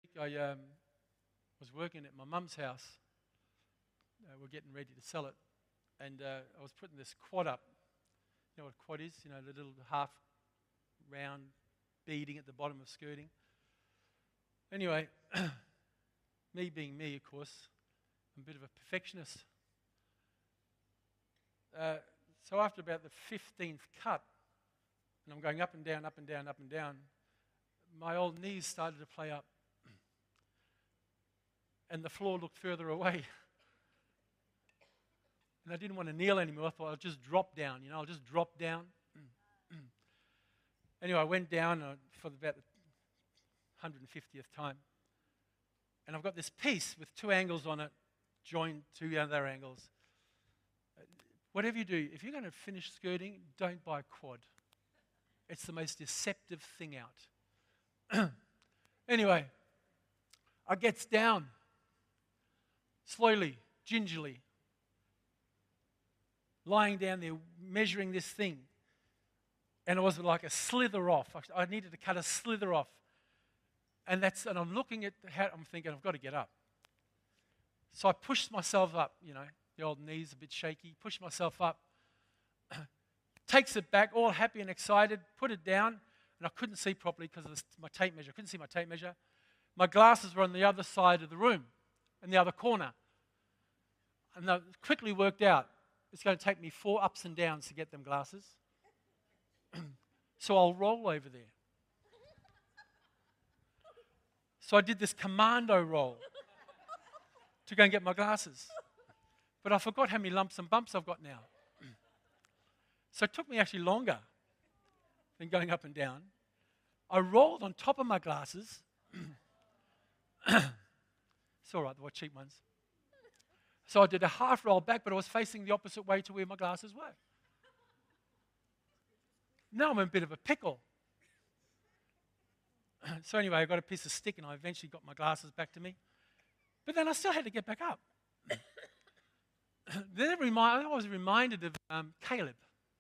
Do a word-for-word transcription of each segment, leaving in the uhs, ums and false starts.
I um, was working at my mum's house. Uh, we're getting ready to sell it. And uh, I was putting this quad up. You know what a quad is? You know, the little half round beading at the bottom of skirting. Anyway, me being me, of course, I'm a bit of a perfectionist. Uh, so after about the fifteenth cut, and I'm going up and down, up and down, up and down, my old knees started to play up. And the floor looked further away. And I didn't want to kneel anymore. I thought I'll just drop down, you know, I'll just drop down. Anyway, I went down uh, for about the one hundred fiftieth time. And I've got this piece with two angles on it, joined two other angles. Uh, whatever you do, if you're going to finish skirting, don't buy a quad. It's the most deceptive thing out. Anyway, I gets down, slowly, gingerly, lying down there, measuring this thing. And it was like a slither off. I needed to cut a slither off. And that's, and I'm looking at the hat, I'm thinking, I've got to get up. So I pushed myself up, you know, the old knees a bit shaky, pushed myself up, takes it back, all happy and excited, put it down, and I couldn't see properly because of this, my tape measure. I couldn't see my tape measure. My glasses were on the other side of the room, in the other corner. And I quickly worked out, it's going to take me four ups and downs to get them glasses. So I'll roll over there. So I did this commando roll to go and get my glasses. But I forgot how many lumps and bumps I've got now. So it took me actually longer than going up and down. I rolled on top of my glasses. It's all right, they were cheap ones. So I did a half roll back, but I was facing the opposite way to where my glasses were. Now I'm in a bit of a pickle. So anyway, I got a piece of stick and I eventually got my glasses back to me. But then I still had to get back up. Then it remind, I was reminded of um, Caleb.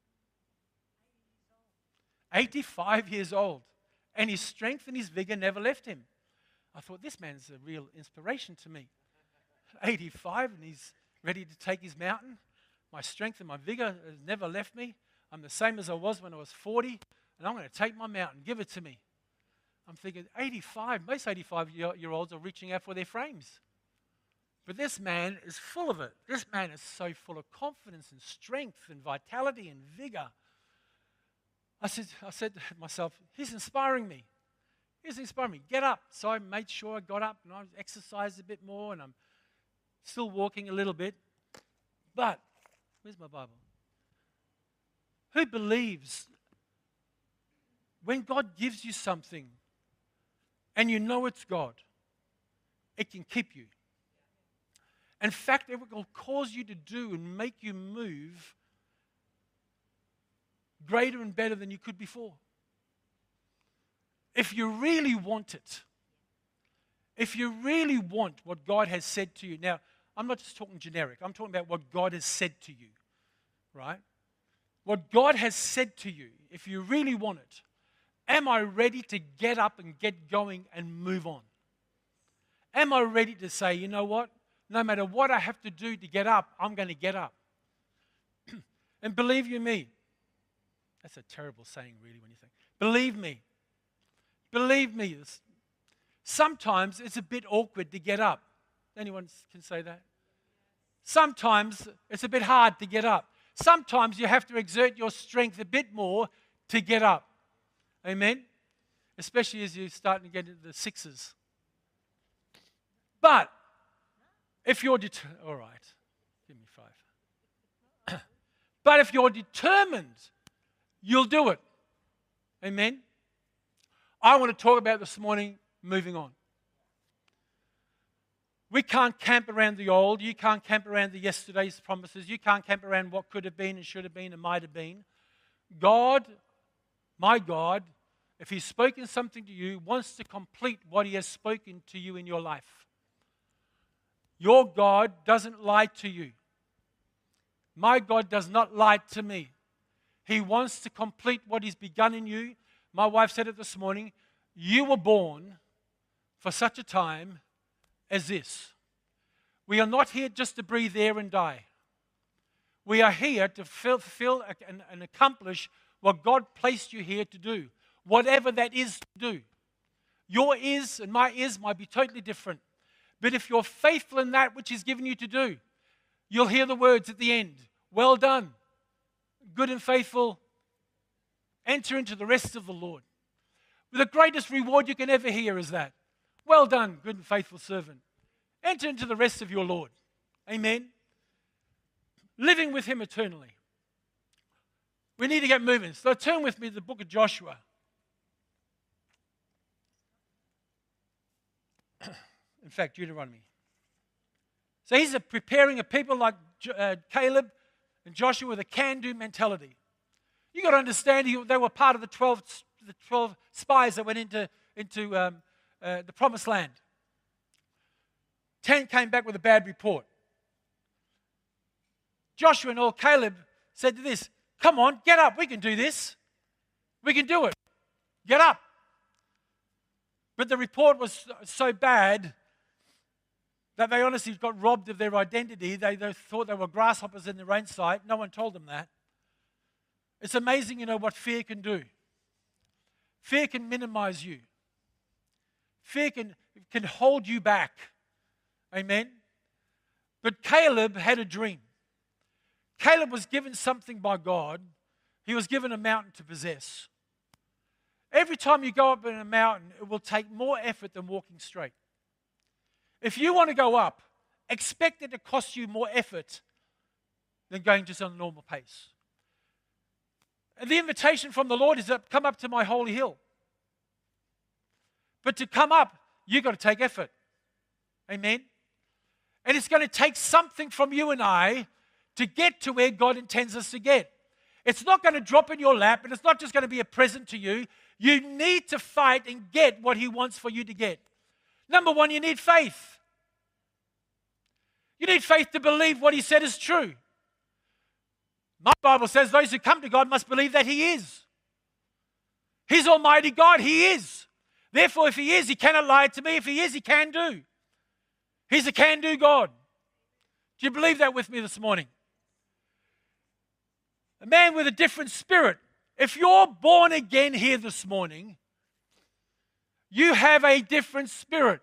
eighty-five years old. And his strength and his vigor never left him. I thought, this man's a real inspiration to me. eighty-five and he's ready to take his mountain. My strength and my vigor has never left me. I'm the same as I was when I was forty, and I'm going to take my mountain. Give it to me. I'm thinking, eighty-five, most eighty-five-year-olds are reaching out for their frames. But this man is full of it. This man is so full of confidence and strength and vitality and vigor. I said, I said to myself, he's inspiring me. He's inspiring me. Get up. So I made sure I got up and I exercised a bit more, and I'm still walking a little bit. But, where's my Bible? Who believes when God gives you something and you know it's God, it can keep you. In fact, it will cause you to do and make you move greater and better than you could before. If you really want it, if you really want what God has said to you. Now, I'm not just talking generic. I'm talking about what God has said to you, right? What God has said to you, if you really want it, am I ready to get up and get going and move on? Am I ready to say, you know what? No matter what I have to do to get up, I'm going to get up. And believe you me, that's a terrible saying really when you think, believe me, believe me, sometimes it's a bit awkward to get up. Anyone can say that? Sometimes it's a bit hard to get up. Sometimes you have to exert your strength a bit more to get up. Amen? Especially as you're starting to get into the sixes. But, if you're determined, all right, give me five. But if you're determined, you'll do it. Amen? I want to talk about this morning, moving on. We can't camp around the old. You can't camp around the yesterday's promises. You can't camp around what could have been and should have been and might have been. God, my God, if He's spoken something to you, wants to complete what He has spoken to you in your life. Your God doesn't lie to you. My God does not lie to me. He wants to complete what He's begun in you. My wife said it this morning. You were born for such a time as this. We are not here just to breathe air and die. We are here to fulfill and, and accomplish what God placed you here to do, whatever that is to do. Your is and my is might be totally different. But if you're faithful in that which He's given you to do, you'll hear the words at the end, well done, good and faithful, enter into the rest of the Lord. The greatest reward you can ever hear is that. Well done, good and faithful servant. Enter into the rest of your Lord. Amen. Living with Him eternally. We need to get moving. So turn with me to the book of Joshua. In fact, Deuteronomy. So he's a preparing a people like uh, Caleb and Joshua with a can-do mentality. You've got to understand he, they were part of the twelve, the twelve spies that went into, into um, uh, the promised land. Ten came back with a bad report. Joshua and all Caleb said to this, come on, get up, we can do this. We can do it. Get up. But the report was so bad that they honestly got robbed of their identity. They, they thought they were grasshoppers in their own sight. No one told them that. It's amazing, you know, what fear can do. Fear can minimize you. Fear can, can hold you back. Amen? But Caleb had a dream. Caleb was given something by God. He was given a mountain to possess. Every time you go up in a mountain, it will take more effort than walking straight. If you want to go up, expect it to cost you more effort than going just on a normal pace. And the invitation from the Lord is to come up to my holy hill. But to come up, you've got to take effort. Amen? And it's going to take something from you and I to get to where God intends us to get. It's not going to drop in your lap, and it's not just going to be a present to you. You need to fight and get what He wants for you to get. Number one, you need faith. You need faith to believe what He said is true. My Bible says those who come to God must believe that He is. He's Almighty God. He is. Therefore, if He is, He cannot lie to me. If He is, He can do. He's a can-do God. Do you believe that with me this morning? A man with a different spirit. If you're born again here this morning, you have a different spirit.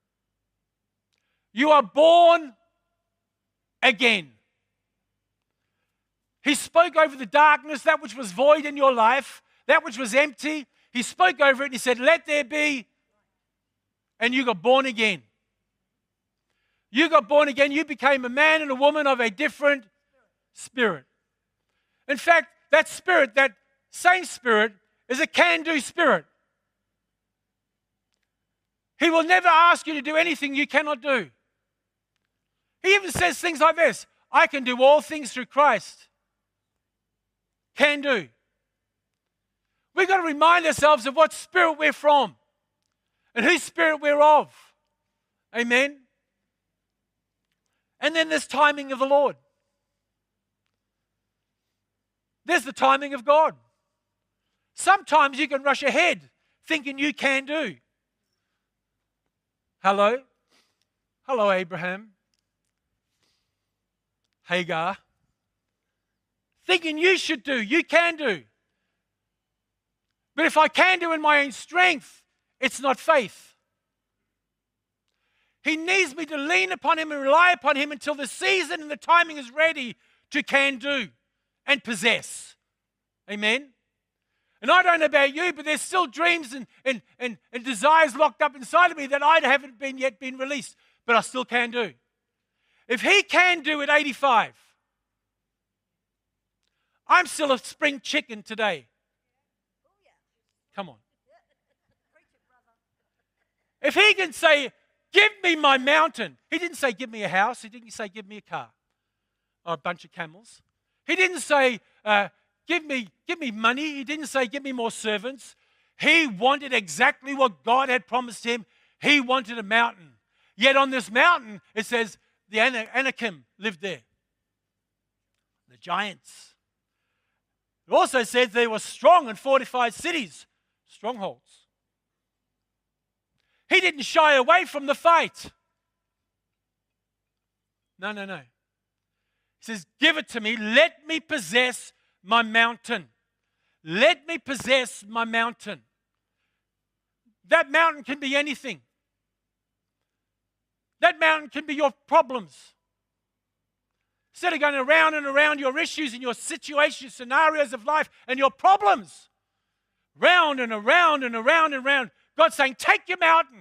You are born again. He spoke over the darkness, that which was void in your life, that which was empty. He spoke over it and He said, let there be. And you got born again. You got born again. You became a man and a woman of a different spirit. In fact, that spirit, that same spirit, is a can-do spirit. He will never ask you to do anything you cannot do. He even says things like this, I can do all things through Christ. Can do. We've got to remind ourselves of what spirit we're from and whose spirit we're of. Amen? And then there's timing of the Lord. There's the timing of God. Sometimes you can rush ahead thinking you can do. Hello? Hello, Abraham. Hagar. Thinking you should do, you can do. But if I can do in my own strength, it's not faith. He needs me to lean upon Him and rely upon Him until the season and the timing is ready to can do and possess. Amen? And I don't know about you, but there's still dreams and, and, and, and desires locked up inside of me that I haven't been yet been released, but I still can do. If He can do at eighty-five, I'm still a spring chicken today. Come on. If He can say, give me my mountain. He didn't say, give me a house. He didn't say, give me a car or a bunch of camels. He didn't say, uh, give me, give me money. He didn't say, give me more servants. He wanted exactly what God had promised him. He wanted a mountain. Yet on this mountain, it says, the Anakim lived there. The giants. It also says there were strong and fortified cities, strongholds. He didn't shy away from the fight. No, no, no. He says, give it to me. Let me possess my mountain. Let me possess my mountain. That mountain can be anything. That mountain can be your problems. Instead of going around and around your issues and your situations, scenarios of life and your problems, round and around and around and around, God's saying, take your mountain.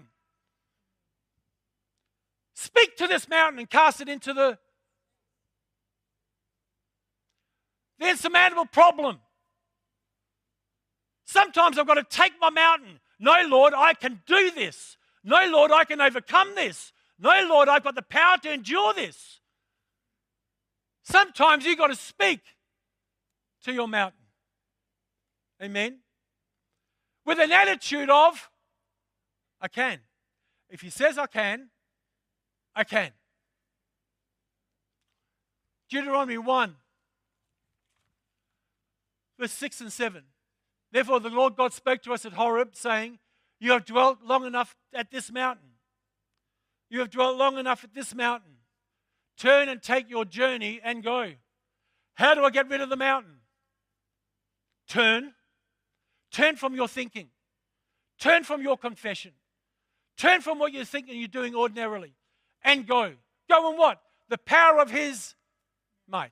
Speak to this mountain and cast it into the, the insurmountable problem. Sometimes I've got to take my mountain. No, Lord, I can do this. No, Lord, I can overcome this. No, Lord, I've got the power to endure this. Sometimes you've got to speak to your mountain. Amen? With an attitude of, I can. If he says I can, I can. Deuteronomy one, verse six and seven. Therefore the Lord God spoke to us at Horeb, saying, you have dwelt long enough at this mountain. You have dwelt long enough at this mountain. Turn and take your journey and go. How do I get rid of the mountain? Turn. Turn from your thinking. Turn from your confession. Turn from what you're thinking you're doing ordinarily. And go. Go in what? The power of his might.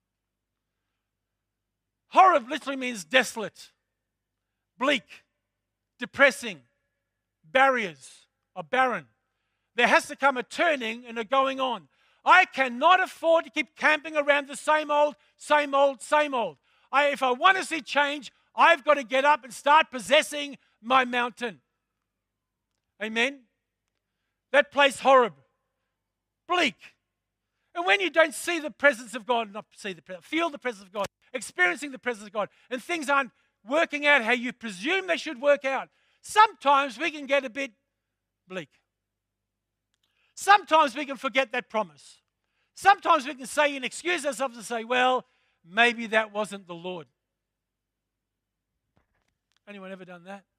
Horeb literally means desolate, bleak, depressing, barriers, or barren. There has to come a turning and a going on. I cannot afford to keep camping around the same old, same old, same old. I, if I want to see change, I've got to get up and start possessing my mountain. Amen? That place, Horeb, bleak. And when you don't see the presence of God, not see the presence, feel the presence of God, experiencing the presence of God, and things aren't working out how you presume they should work out, sometimes we can get a bit bleak. Sometimes we can forget that promise. Sometimes we can say and excuse ourselves and say, well, maybe that wasn't the Lord. Anyone ever done that?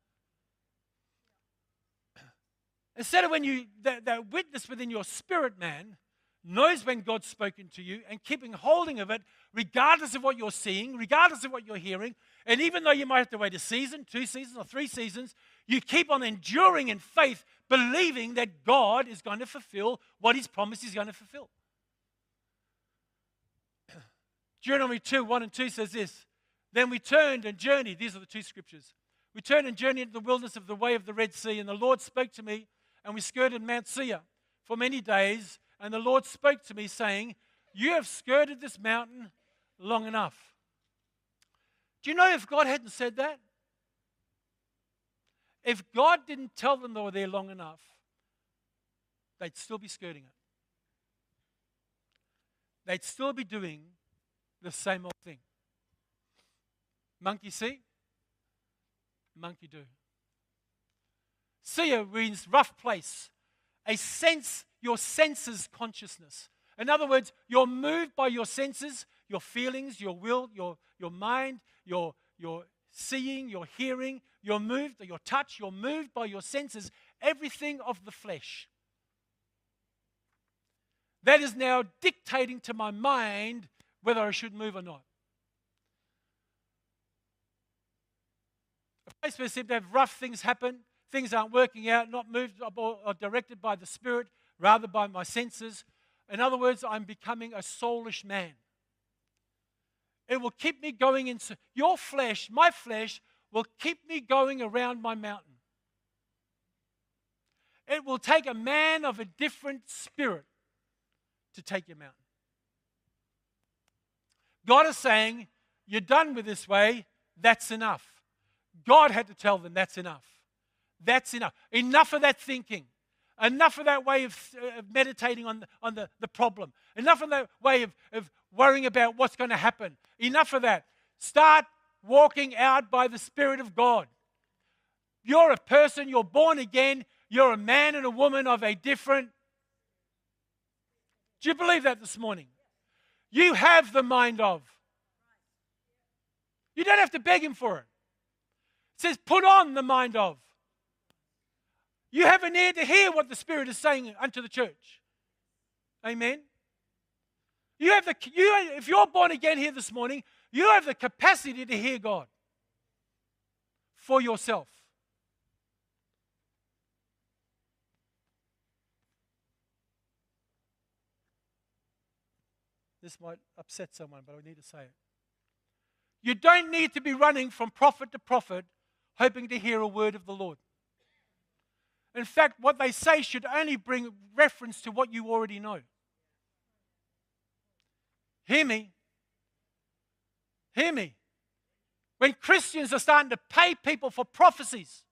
Instead of when you, that, that witness within your spirit man knows when God's spoken to you and keeping holding of it, regardless of what you're seeing, regardless of what you're hearing, and even though you might have to wait a season, two seasons, or three seasons, you keep on enduring in faith, believing that God is going to fulfill what he's promised he's going to fulfill. Deuteronomy two, one and two says this, then we turned and journeyed, these are the two scriptures, we turned and journeyed into the wilderness of the way of the Red Sea, and the Lord spoke to me, and we skirted Mount Seir for many days, and the Lord spoke to me, saying, you have skirted this mountain long enough. Do you know if God hadn't said that? If God didn't tell them they were there long enough, they'd still be skirting it. They'd still be doing the same old thing. Monkey see, monkey do. Seir means rough place, a sense, your senses consciousness. In other words, you're moved by your senses, your feelings, your will, your, your mind, your, your seeing, your hearing, you're moved, your touch, you're moved by your senses, everything of the flesh. That is now dictating to my mind whether I should move or not. A place where seem to have rough things happen, things aren't working out, not moved or, or directed by the Spirit, rather by my senses. In other words, I'm becoming a soulish man. It will keep me going into your flesh, my flesh, will keep me going around my mountain. It will take a man of a different spirit to take your mountain. God is saying, you're done with this way, that's enough. God had to tell them that's enough. That's enough. Enough of that thinking. Enough of that way of, uh, of meditating on, the, on the, the problem. Enough of that way of, of worrying about what's going to happen. Enough of that. Start walking out by the Spirit of God. You're a person, you're born again, you're a man and a woman of a different. Do you believe that this morning? You have the mind of. You don't have to beg him for it. It says, put on the mind of. You have an ear to hear what the Spirit is saying unto the church. Amen. You have the, you, if you're born again here this morning, you have the capacity to hear God for yourself. This might upset someone, but I need to say it. You don't need to be running from prophet to prophet hoping to hear a word of the Lord. In fact, what they say should only bring reference to what you already know. Hear me. Hear me. When Christians are starting to pay people for prophecies,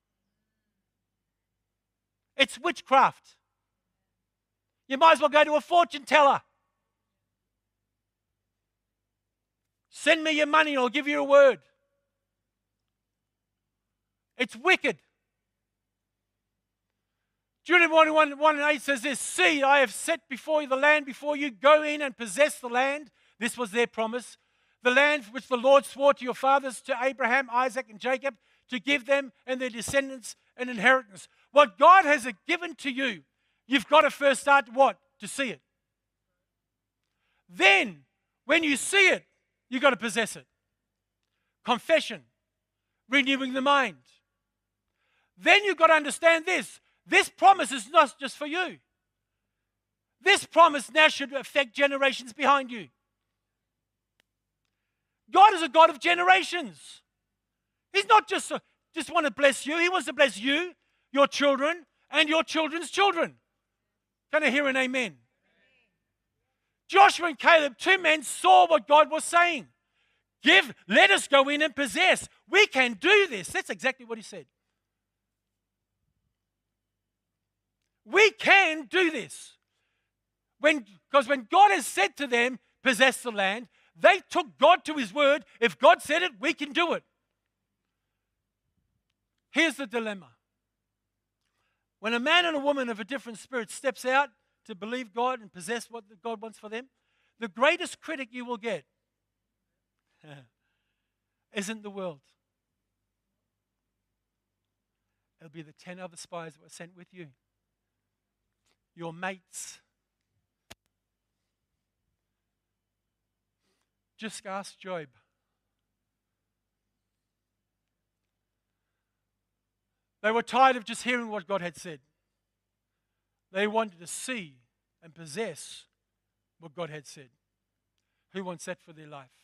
it's witchcraft. You might as well go to a fortune teller. Send me your money and I'll give you a word. It's wicked. Deuteronomy one, one and eight says this, see, I have set before you the land before you. Go in and possess the land. This was their promise. The land which the Lord swore to your fathers, to Abraham, Isaac, and Jacob, to give them and their descendants an inheritance. What God has given to you, you've got to first start what? To see it. Then, when you see it, you've got to possess it. Confession. Renewing the mind. Then you've got to understand this. This promise is not just for you. This promise now should affect generations behind you. God is a God of generations. He's not just, a, just want to bless you. He wants to bless you, your children, and your children's children. Can I hear an amen? Joshua and Caleb, two men, saw what God was saying. Give, let us go in and possess. We can do this. That's exactly what he said. We can do this. When, because when God has said to them, possess the land, they took God to his word. If God said it, we can do it. Here's the dilemma. When a man and a woman of a different spirit steps out to believe God and possess what God wants for them, the greatest critic you will get isn't the world. It'll be the ten other spies that were sent with you. Your mates. Just ask Job. They were tired of just hearing what God had said. They wanted to see and possess what God had said. Who wants that for their life?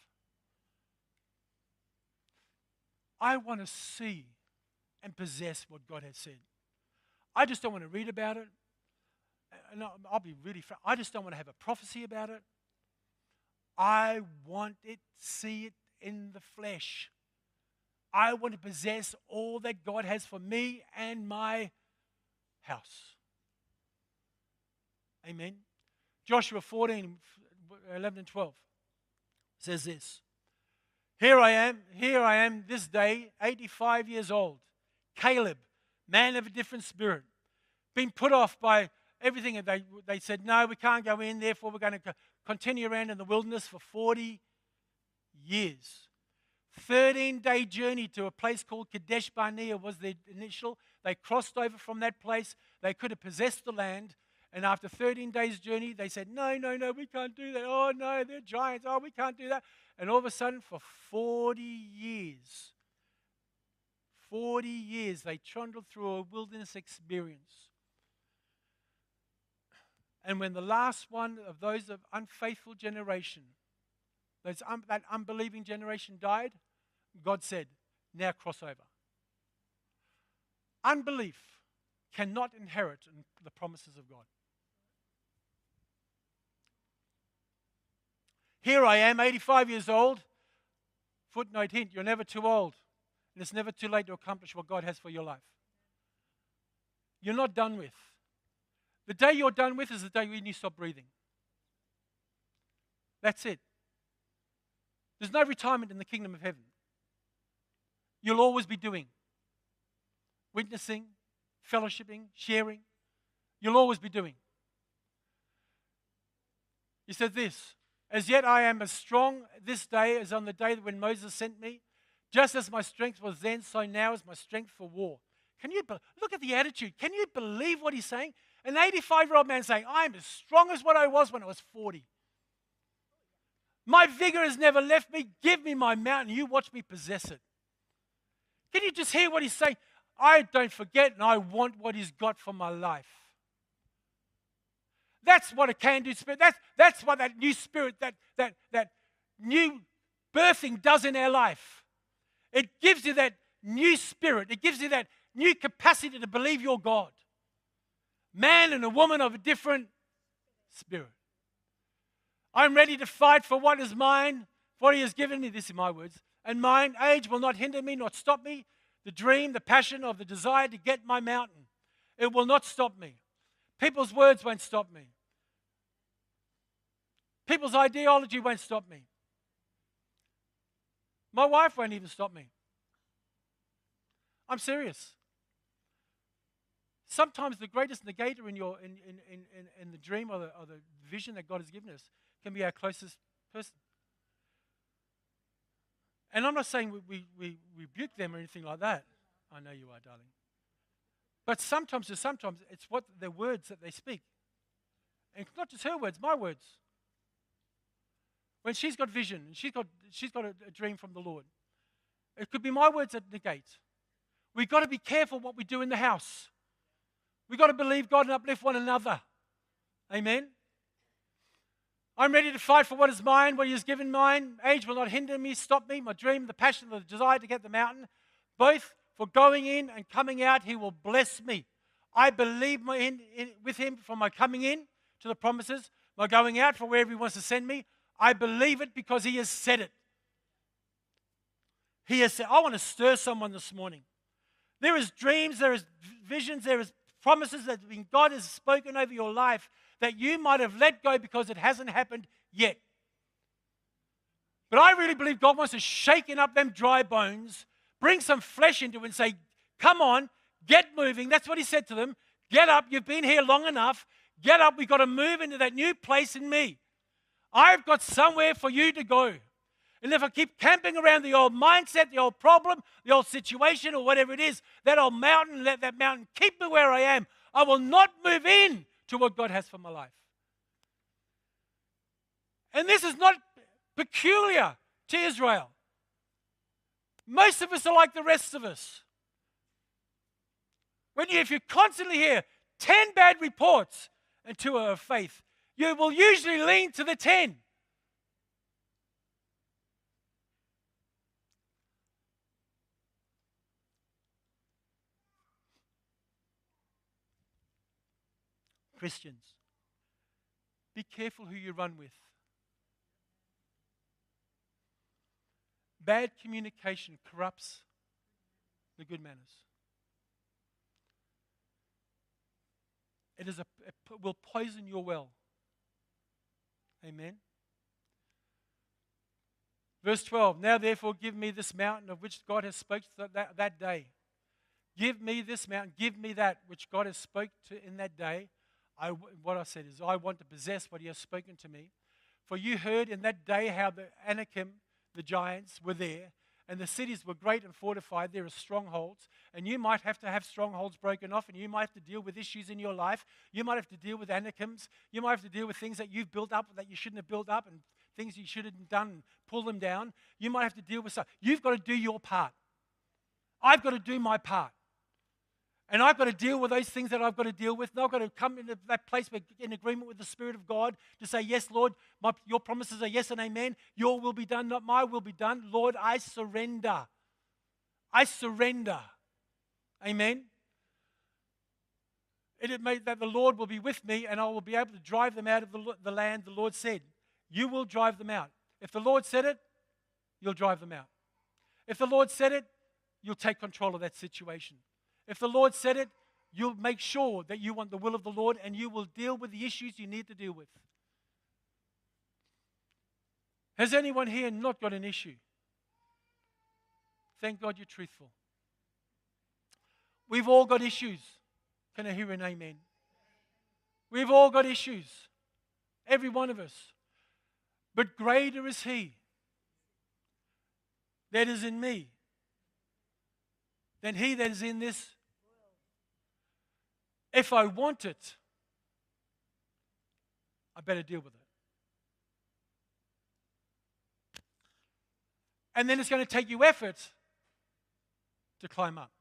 I want to see and possess what God has said. I just don't want to read about it. And I'll be really frank. I just don't want to have a prophecy about it. I want it, see it in the flesh. I want to possess all that God has for me and my house. Amen. Joshua fourteen, eleven and twelve says this. Here I am, here I am this day, eighty-five years old. Caleb, man of a different spirit, been put off by everything. And they, they said, no, we can't go in, therefore we're going to continue around in the wilderness for forty years. thirteen-day journey to a place called Kadesh Barnea was the initial. They crossed over from that place. They could have possessed the land. And after thirteen days' journey, they said, no, no, no, we can't do that. Oh, no, they're giants. Oh, we can't do that. And all of a sudden, for forty years, forty years, they trundled through a wilderness experience. And when the last one of those of unfaithful generation, those un- that unbelieving generation died, God said, now cross over. Unbelief cannot inherit the promises of God. Here I am, eighty-five years old. Footnote hint, you're never too old. And it's never too late to accomplish what God has for your life. You're not done with. The day you're done with is the day when you stop breathing. That's it. There's no retirement in the kingdom of heaven. You'll always be doing. Witnessing, fellowshipping, sharing. You'll always be doing. He said this, as yet I am as strong this day as on the day when Moses sent me. Just as my strength was then, so now is my strength for war. Can you be- look at the attitude? Can you believe what he's saying? An eighty-five-year-old man saying, I'm as strong as what I was when I was forty. My vigor has never left me. Give me my mountain. You watch me possess it. Can you just hear what he's saying? I don't forget and I want what he's got for my life. That's what a can-do spirit, that's, that's what that new spirit, that, that, that new birthing does in our life. It gives you that new spirit. It gives you that new capacity to believe you're God. Man and a woman of a different spirit. I'm ready to fight for what is mine, for what he has given me, this in my words, and mine. Age will not hinder me, not stop me. The dream, the passion of the desire to get my mountain, it will not stop me. People's words won't stop me. People's ideology won't stop me. My wife won't even stop me. I'm serious. Sometimes the greatest negator in, your, in, in, in, in the dream or the, or the vision that God has given us can be our closest person. And I'm not saying we, we, we rebuke them or anything like that. I know you are, darling. But sometimes, or sometimes, it's what the words that they speak. And it's not just her words, my words. When she's got vision, and she's got, she's got a, a dream from the Lord, it could be my words that negate. We've got to be careful what we do in the house. We've got to believe God and uplift one another. Amen? I'm ready to fight for what is mine, what he has given mine. Age will not hinder me, stop me. My dream, the passion, the desire to get the mountain. Both for going in and coming out, he will bless me. I believe my in, in, with him for my coming in to the promises, my going out for wherever he wants to send me. I believe it because he has said it. He has said, I want to stir someone this morning. There is dreams, there is visions, there is promises that God has spoken over your life that you might have let go because it hasn't happened yet. But I really believe God wants to shaken up them dry bones, bring some flesh into it and say, come on, get moving. That's what he said to them. Get up, you've been here long enough. Get up, we've got to move into that new place in me. I've got somewhere for you to go. And if I keep camping around the old mindset, the old problem, the old situation, or whatever it is, that old mountain, let that mountain keep me where I am. I will not move in to what God has for my life. And this is not peculiar to Israel. Most of us are like the rest of us. When you, if you constantly hear ten bad reports and two are of faith, you will usually lean to the ten. Christians, be careful who you run with. Bad communication corrupts the good manners. It is a, it will poison your well. Amen. Verse twelve, now therefore give me this mountain of which God has spoken that, that day. Give me this mountain, give me that which God has spoken to in that day. I, what I said is, I want to possess what he has spoken to me. For you heard in that day how the Anakim, the giants, were there, and the cities were great and fortified. There are strongholds, and you might have to have strongholds broken off, and you might have to deal with issues in your life. You might have to deal with Anakims. You might have to deal with things that you've built up that you shouldn't have built up, and things you shouldn't have done, and pull them down. You might have to deal with stuff. You've got to do your part. I've got to do my part. And I've got to deal with those things that I've got to deal with. And I've got to come into that place where, in agreement with the Spirit of God, to say, yes, Lord, my, your promises are yes and amen. Your will be done, not my will be done. Lord, I surrender. I surrender. Amen. It may that the Lord will be with me and I will be able to drive them out of the, the land. The Lord said, you will drive them out. If the Lord said it, you'll drive them out. If the Lord said it, you'll take control of that situation. If the Lord said it, you'll make sure that you want the will of the Lord and you will deal with the issues you need to deal with. Has anyone here not got an issue? Thank God you're truthful. We've all got issues. Can I hear an amen? We've all got issues. Every one of us. But greater is he that is in me than he that is in this If I want it, I better deal with it. And then it's going to take you effort to climb up.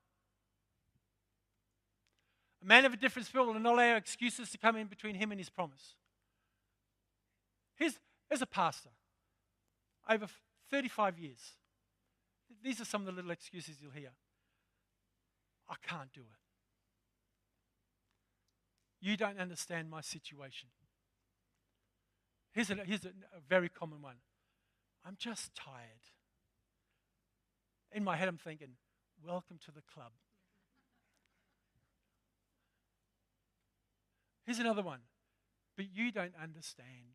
A man of a different spirit will not allow excuses to come in between him and his promise. Here's, here's a pastor, over thirty-five years. These are some of the little excuses you'll hear. I can't do it. You don't understand my situation. Here's a, here's a, a very common one. I'm just tired. In my head, I'm thinking, welcome to the club. Here's another one. But you don't understand.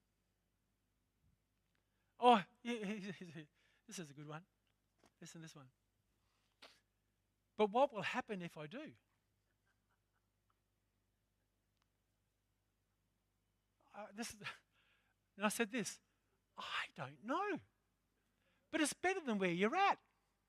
Oh, this is a good one. Listen to this one. But what will happen if I do? Uh, this is, and I said this, I don't know. But it's better than where you're at.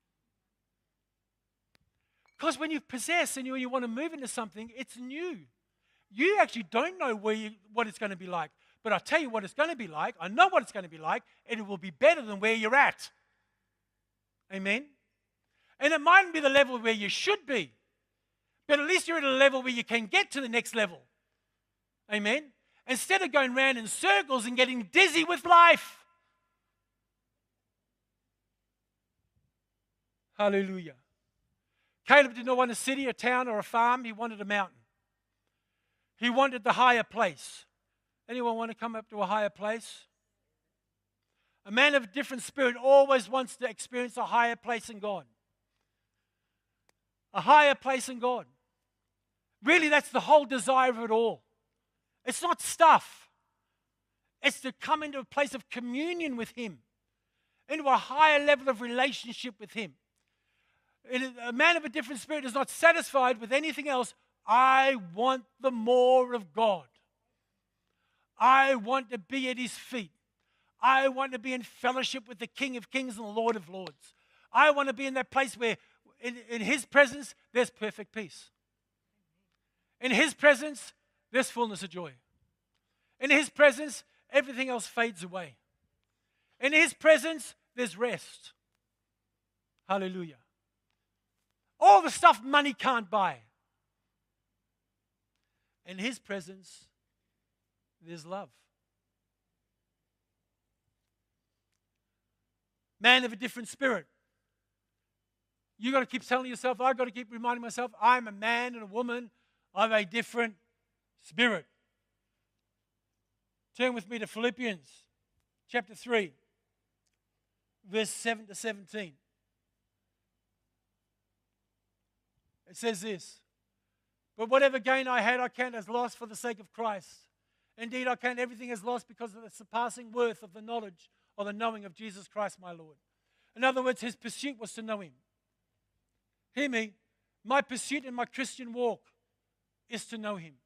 Because when you possess and you, you want to move into something, it's new. You actually don't know where you, what it's going to be like. But I'll tell you what it's going to be like. I know what it's going to be like. And it will be better than where you're at. Amen? And it mightn't be the level where you should be. But at least you're at a level where you can get to the next level. Amen? Instead of going round in circles and getting dizzy with life. Hallelujah. Caleb did not want a city, a town, or a farm. He wanted a mountain. He wanted the higher place. Anyone want to come up to a higher place? A man of a different spirit always wants to experience a higher place in God. A higher place in God. Really, that's the whole desire of it all. It's not stuff. It's to come into a place of communion with Him. Into a higher level of relationship with Him. And a man of a different spirit is not satisfied with anything else. I want the more of God. I want to be at His feet. I want to be in fellowship with the King of Kings and the Lord of Lords. I want to be in that place where in, in His presence there's perfect peace. In His presence there's fullness of joy. In His presence everything else fades away. In His presence there's rest. Hallelujah. All the stuff money can't buy. In His presence, there's love. Man of a different spirit. You've got to keep telling yourself, I've got to keep reminding myself, I'm a man and a woman of a different spirit. Turn with me to Philippians chapter three, verse seven to seventeen. It says this, but whatever gain I had, I count as loss for the sake of Christ. Indeed, I count everything as loss because of the surpassing worth of the knowledge or the knowing of Jesus Christ my Lord. In other words, his pursuit was to know Him. Hear me, my pursuit in my Christian walk is to know Him.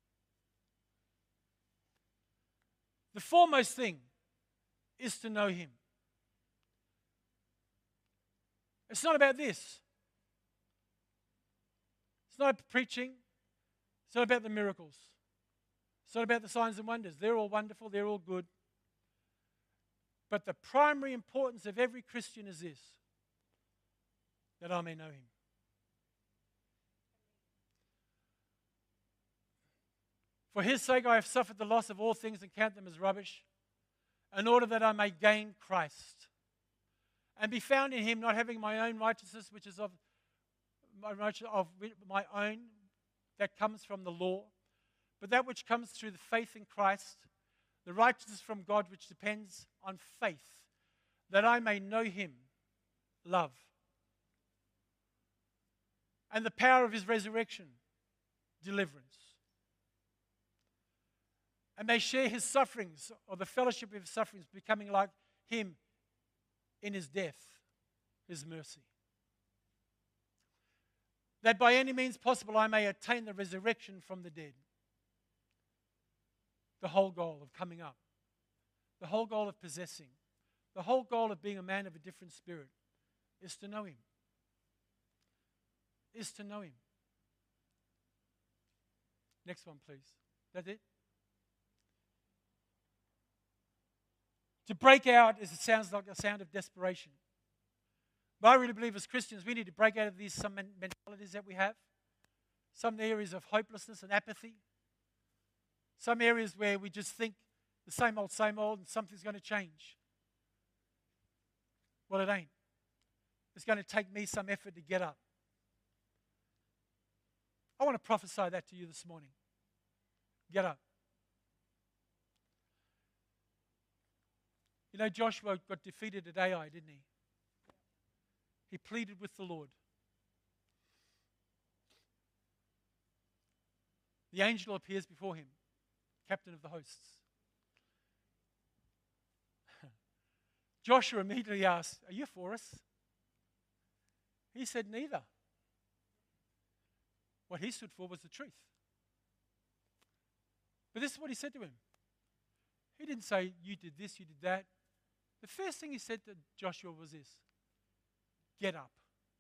The foremost thing is to know Him. It's not about this. It's not about preaching. It's not about the miracles. It's not about the signs and wonders. They're all wonderful. They're all good. But the primary importance of every Christian is this, that I may know Him. For His sake I have suffered the loss of all things and count them as rubbish, in order that I may gain Christ and be found in Him, not having my own righteousness, which is of my righteousness of my own, that comes from the law, but that which comes through the faith in Christ, the righteousness from God which depends on faith, that I may know Him, love, and the power of His resurrection, deliverance, and may share His sufferings, or the fellowship of His sufferings, becoming like Him in His death, His mercy. That by any means possible I may attain the resurrection from the dead. The whole goal of coming up. The whole goal of possessing. The whole goal of being a man of a different spirit is to know Him. Is to know Him. Next one, please. That's it. To break out is, it sounds like a sound of desperation. But I really believe as Christians, we need to break out of these some mentalities that we have. Some areas of hopelessness and apathy. Some areas where we just think the same old, same old, and something's going to change. Well, it ain't. It's going to take me some effort to get up. I want to prophesy that to you this morning. Get up. You know, Joshua got defeated at Ai, didn't he? He pleaded with the Lord. The angel appears before him, captain of the hosts. Joshua immediately asked, "Are you for us?" He said, "Neither." What he stood for was the truth. But this is what he said to him. He didn't say, "You did this, you did that." The first thing he said to Joshua was this: "Get up."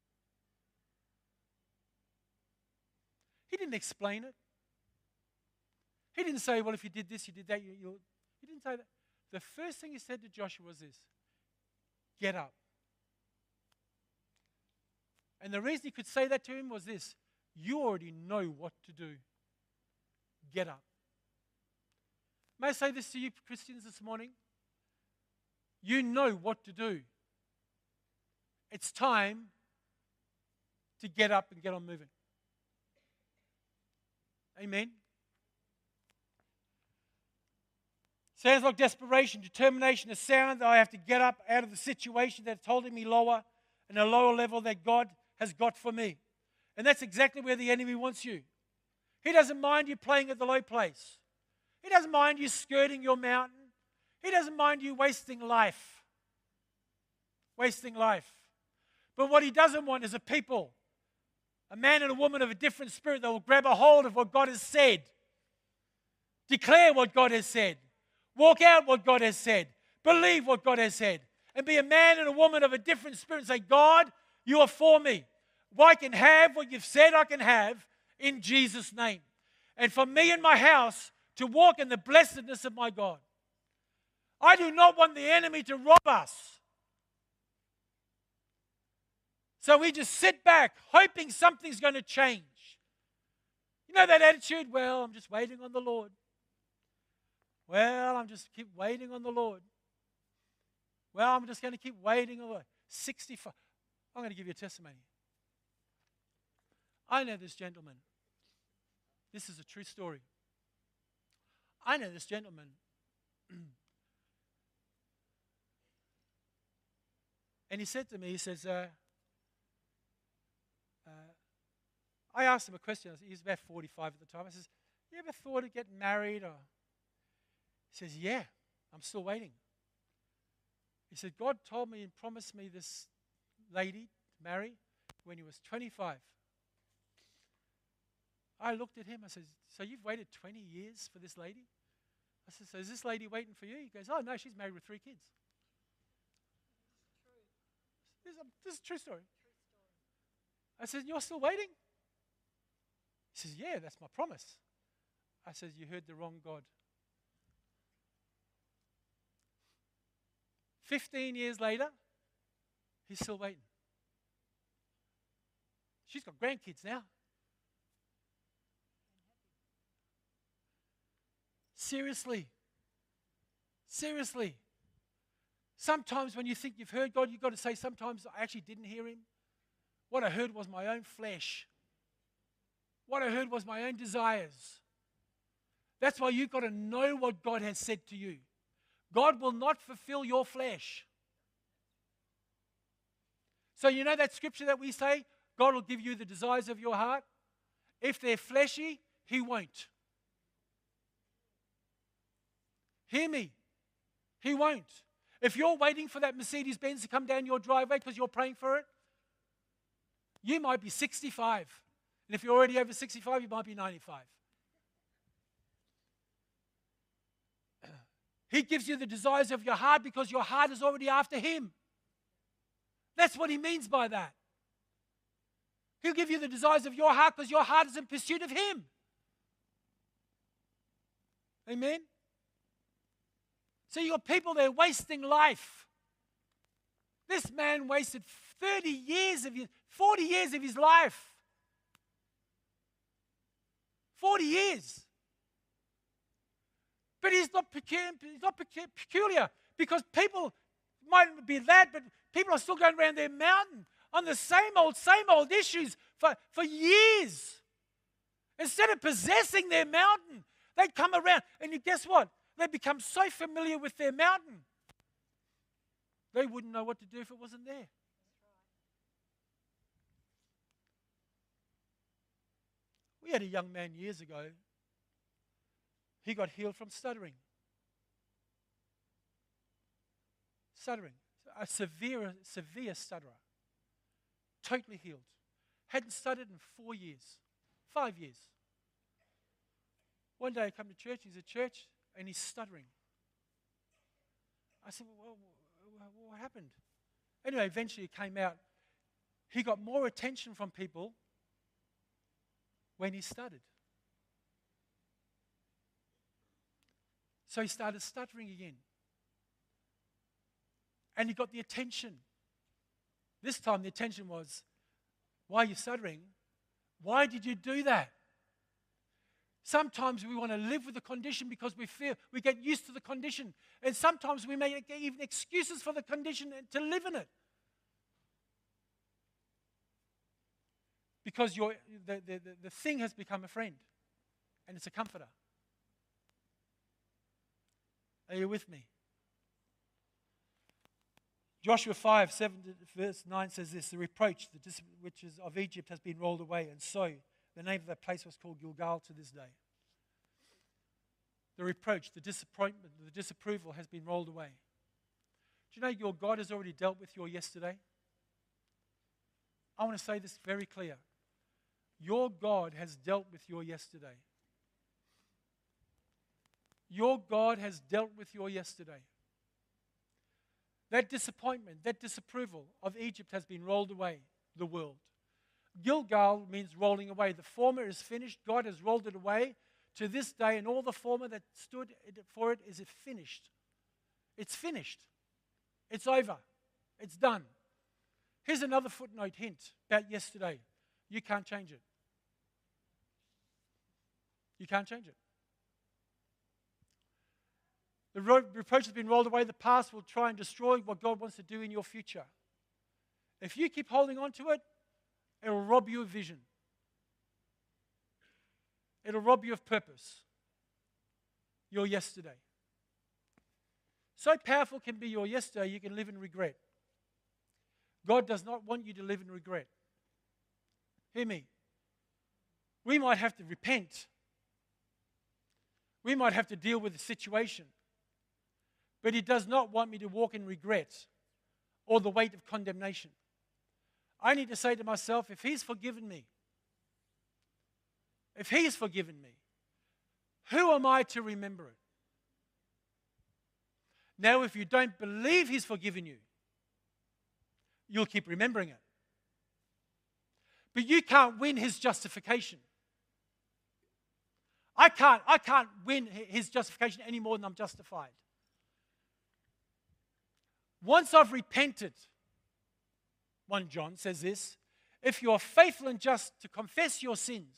He didn't explain it. He didn't say, "Well, if you did this, you did that." You, you'll. He didn't say that. The first thing he said to Joshua was this: "Get up." And the reason he could say that to him was this: you already know what to do. Get up. May I say this to you, Christians, this morning? You know what to do. It's time to get up and get on moving. Amen. Sounds like desperation, determination, a sound that I have to get up out of the situation that's holding me lower and a lower level that God has got for me. And that's exactly where the enemy wants you. He doesn't mind you playing at the low place. He doesn't mind you skirting your mountain. He doesn't mind you wasting life. Wasting life. But what he doesn't want is a people, a man and a woman of a different spirit that will grab a hold of what God has said, declare what God has said, walk out what God has said, believe what God has said, and be a man and a woman of a different spirit and say, "God, you are for me. I can have what you've said I can have in Jesus' name. And for me and my house to walk in the blessedness of my God." I do not want the enemy to rob us. So we just sit back hoping something's going to change. You know that attitude? Well, I'm just waiting on the Lord. Well, I'm just keep waiting on the Lord. Well, I'm just going to keep waiting on the Lord. sixty-five. I'm going to give you a testimony. I know this gentleman. This is a true story. I know this gentleman. And he said to me, he says, uh, uh, I asked him a question. He was about forty-five at the time. I says, "You ever thought of getting married?" Or he says, "Yeah, I'm still waiting." He said, "God told me and promised me this lady to marry when he was twenty-five. I looked at him. I said, "So you've waited twenty years for this lady?" I said, "So is this lady waiting for you?" He goes, "Oh, no, she's married with three kids." This is, a, this is a true story. True story. I said, "You're still waiting?" He says, "Yeah, that's my promise." I said, "You heard the wrong God." Fifteen years later, he's still waiting. She's got grandkids now. Seriously. Seriously. Sometimes when you think you've heard God, you've got to say, sometimes I actually didn't hear him. What I heard was my own flesh. What I heard was my own desires. That's why you've got to know what God has said to you. God will not fulfill your flesh. So you know that scripture that we say, God will give you the desires of your heart? If they're fleshy, he won't. Hear me. He won't. If you're waiting for that Mercedes-Benz to come down your driveway because you're praying for it, you might be sixty-five. And if you're already over sixty-five, you might be ninety-five. He gives you the desires of your heart because your heart is already after him. That's what he means by that. He'll give you the desires of your heart because your heart is in pursuit of him. Amen? So you got people there wasting life. This man wasted thirty years of his, forty years of his life. forty years. But he's not peculiar, he's not peculiar because people might be that, but people are still going around their mountain on the same old, same old issues for, for years. Instead of possessing their mountain, they come around, and you guess what? They become so familiar with their mountain, they wouldn't know what to do if it wasn't there. We had a young man years ago. He got healed from stuttering. Stuttering. A severe, severe stutterer. Totally healed. Hadn't stuttered in four years. Five years. One day I come to church, he's at church, and he's stuttering. I said, well, what happened? Anyway, eventually it came out. He got more attention from people when he stuttered. So he started stuttering again. And he got the attention. This time the attention was, why are you stuttering? Why did you do that? Sometimes we want to live with the condition because we feel we get used to the condition. And sometimes we make even excuses for the condition to live in it. Because your, the, the, the, the thing has become a friend. And it's a comforter. Are you with me? Joshua five, seven, verse nine says this, the reproach the dis- which is of Egypt has been rolled away, and so the name of that place was called Gilgal to this day. The reproach, the disappointment, the disapproval has been rolled away. Do you know your God has already dealt with your yesterday? I want to say this very clear. Your God has dealt with your yesterday. Your God has dealt with your yesterday. That disappointment, that disapproval of Egypt has been rolled away, the world. Gilgal means rolling away. The former is finished. God has rolled it away to this day, and all the former that stood for it is finished. It's finished. It's over. It's done. Here's another footnote hint about yesterday. You can't change it. You can't change it. The reproach has been rolled away. The past will try and destroy what God wants to do in your future. If you keep holding on to it, it will rob you of vision. It'll rob you of purpose. Your yesterday. So powerful can be your yesterday, you can live in regret. God does not want you to live in regret. Hear me. We might have to repent. We might have to deal with the situation. But He does not want me to walk in regret or the weight of condemnation. I need to say to myself, if He's forgiven me, if He's forgiven me, who am I to remember it? Now, if you don't believe He's forgiven you, you'll keep remembering it. But you can't win His justification. I can't, I can't win His justification any more than I'm justified. Once I've repented, First John says this, if you are faithful and just to confess your sins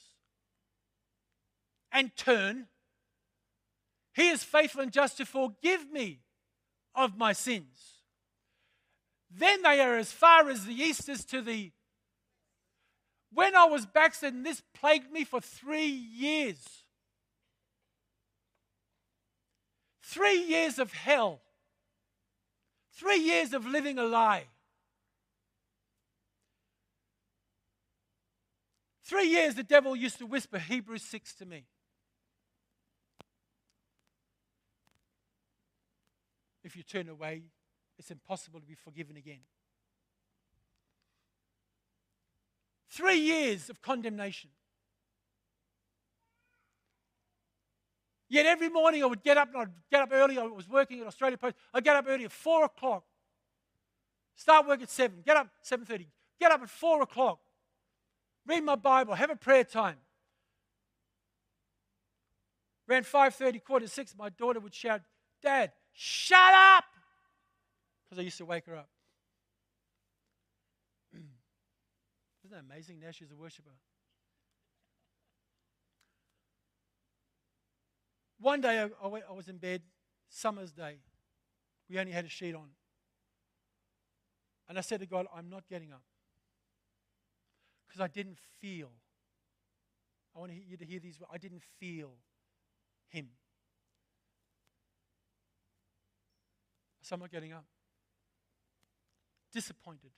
and turn, He is faithful and just to forgive me of my sins. Then they are as far as the east is to the... When I was backslidden, this plagued me for three years. Three years of hell. Three years of living a lie. Three years the devil used to whisper Hebrews six to me. If you turn away, it's impossible to be forgiven again. Three years of condemnation. Yet every morning I would get up, and I'd get up early. I was working at Australia Post. I'd get up early at four o'clock. Start work at seven. Get up seven thirty. Get up at four o'clock. Read my Bible. Have a prayer time. Around five thirty, quarter to six, my daughter would shout, "Dad, shut up!" Because I used to wake her up. Isn't that amazing? Now she's a worshiper. One day I, I, went, I was in bed, summer's day. We only had a sheet on. And I said to God, I'm not getting up. Because I didn't feel. I want you to hear these words. I didn't feel Him. So I'm not getting up. Disappointed.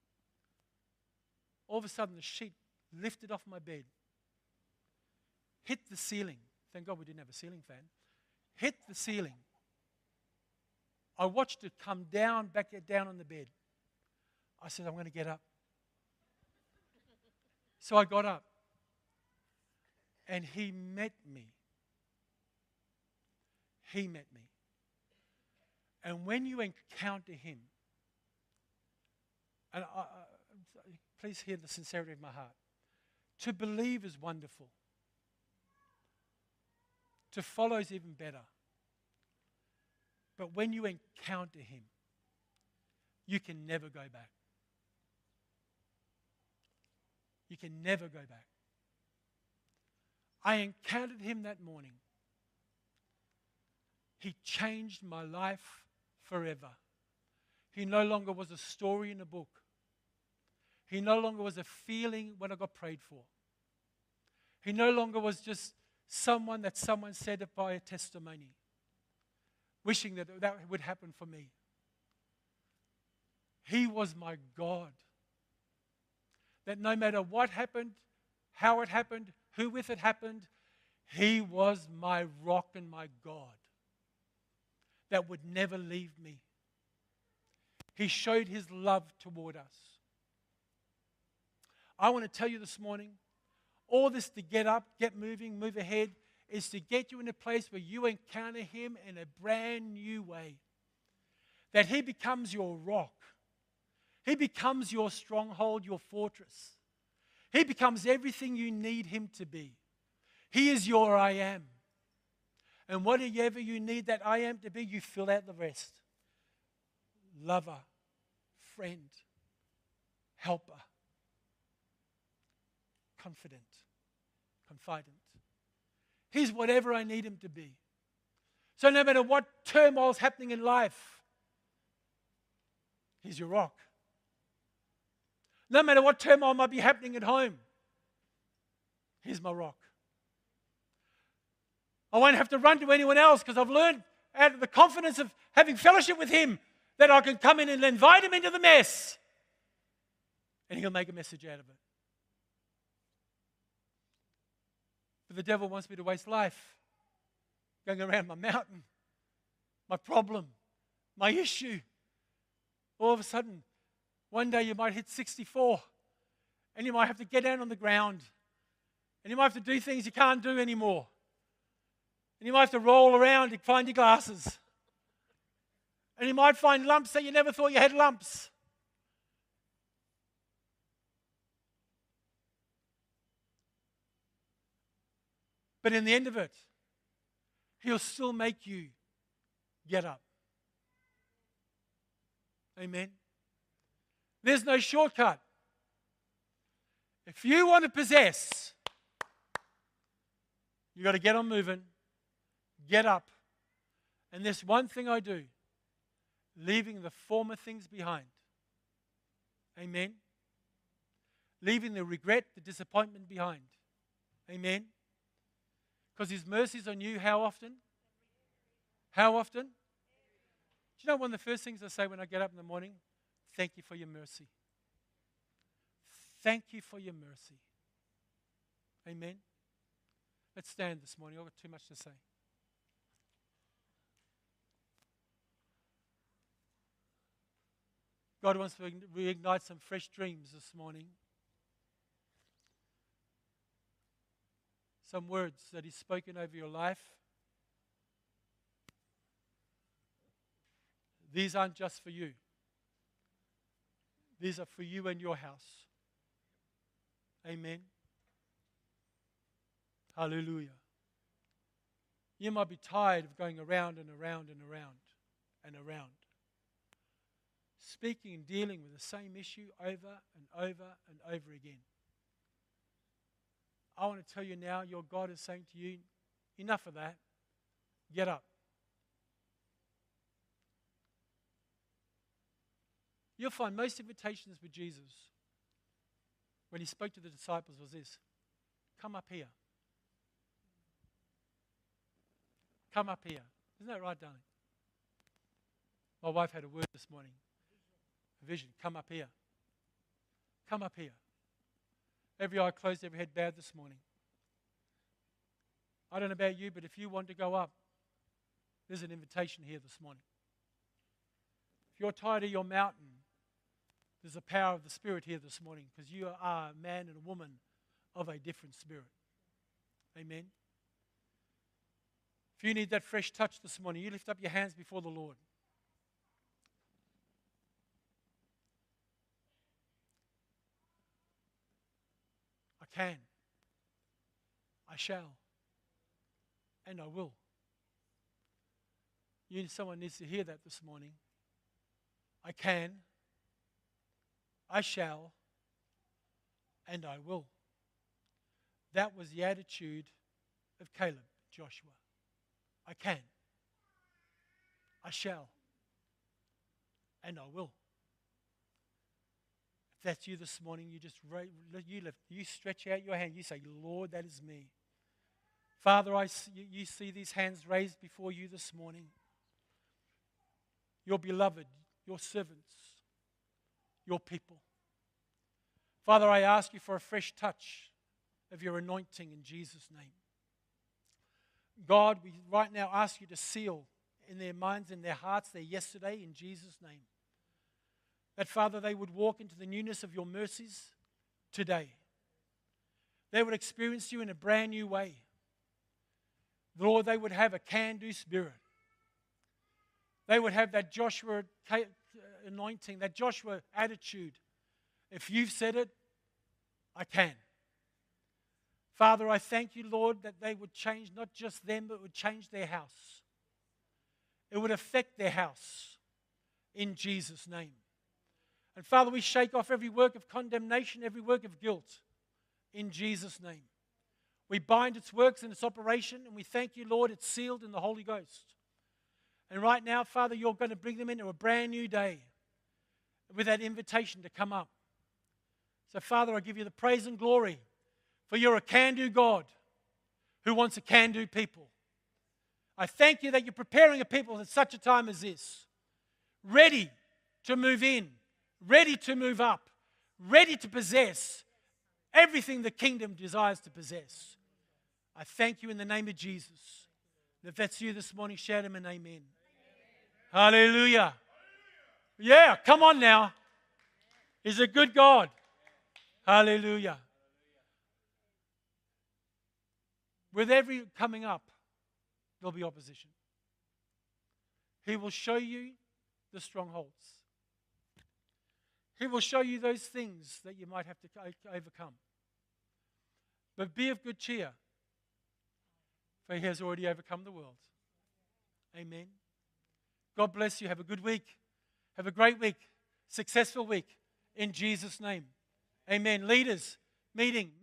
All of a sudden, the sheet lifted off my bed, hit the ceiling. Thank God we didn't have a ceiling fan. Hit the ceiling. I watched it come down, back down on the bed. I said, I'm going to get up. So I got up. And He met me. He met me. And when you encounter Him, and I, I, please hear the sincerity of my heart. To believe is wonderful. To follow is even better. But when you encounter Him, you can never go back. You can never go back. I encountered Him that morning. He changed my life forever. He no longer was a story in a book. He no longer was a feeling when I got prayed for. He no longer was just someone that someone said by a testimony, wishing that that would happen for me. He was my God. That no matter what happened, how it happened, who with it happened, He was my rock and my God that would never leave me. He showed His love toward us. I want to tell you this morning, all this to get up, get moving, move ahead, is to get you in a place where you encounter Him in a brand new way. That He becomes your rock. He becomes your stronghold, your fortress. He becomes everything you need Him to be. He is your I am. And whatever you need that I am to be, you fill out the rest. Lover, friend, helper, confident, confident. He's whatever I need Him to be. So no matter what turmoil is happening in life, He's your rock. No matter what turmoil might be happening at home, He's my rock. I won't have to run to anyone else because I've learned out of the confidence of having fellowship with Him that I can come in and invite Him into the mess. And He'll make a message out of it. But the devil wants me to waste life going around my mountain, my problem, my issue. All of a sudden, one day you might hit sixty-four and you might have to get down on the ground and you might have to do things you can't do anymore. And you might have to roll around to find your glasses. And you might find lumps that you never thought you had lumps. But in the end of it, He'll still make you get up. Amen. There's no shortcut. If you want to possess, you've got to get on moving, get up. And there's one thing I do, leaving the former things behind. Amen. Leaving the regret, the disappointment behind. Amen. Because His mercies are new how often? How often? Do you know one of the first things I say when I get up in the morning? Thank you for your mercy. Thank you for your mercy. Amen. Let's stand this morning. I've got too much to say. God wants to reignite some fresh dreams this morning. Some words that He's spoken over your life. These aren't just for you. These are for you and your house. Amen. Hallelujah. You might be tired of going around and around and around and around, speaking and dealing with the same issue over and over and over again. I want to tell you now, your God is saying to you, enough of that. Get up. You'll find most invitations with Jesus, when he spoke to the disciples, was this: come up here. Come up here. Isn't that right, darling? My wife had a word this morning. A vision. Come up here. Come up here. Every eye closed, every head bowed this morning. I don't know about you, but if you want to go up, there's an invitation here this morning. If you're tired of your mountain, there's the power of the Spirit here this morning, because you are a man and a woman of a different spirit. Amen. If you need that fresh touch this morning, you lift up your hands before the Lord. I can. I shall. And I will. You, someone needs to hear that this morning. I can. I shall. And I will. That was the attitude of Caleb, Joshua. I can. I shall. And I will. If that's you this morning, you just you lift, you stretch out your hand. You say, Lord, that is me. Father, I see, you see these hands raised before you this morning. Your beloved, your servants, your people. Father, I ask you for a fresh touch of your anointing in Jesus' name. God, we right now ask you to seal in their minds and their hearts their yesterday in Jesus' name. That, Father, they would walk into the newness of your mercies today. They would experience you in a brand new way. Lord, they would have a can-do spirit. They would have that Joshua anointing, that Joshua attitude. If you've said it, I can. Father, I thank you, Lord, that they would change not just them, but it would change their house. It would affect their house in Jesus' name. And Father, we shake off every work of condemnation, every work of guilt in Jesus' name. We bind its works and its operation, and we thank you, Lord, it's sealed in the Holy Ghost. And right now, Father, you're going to bring them into a brand new day with that invitation to come up. So, Father, I give you the praise and glory, for you're a can-do God who wants a can-do people. I thank you that you're preparing a people at such a time as this, ready to move in, ready to move up, ready to possess everything the kingdom desires to possess. I thank you in the name of Jesus. And if that's you this morning, shout him an amen. Amen. Hallelujah. Yeah, come on now. He's a good God. Hallelujah. With every coming up, there'll be opposition. He will show you the strongholds. He will show you those things that you might have to overcome. But be of good cheer, for he has already overcome the world. Amen. God bless you. Have a good week. Have a great week. Successful week. In Jesus' name. Amen. Leaders, meeting.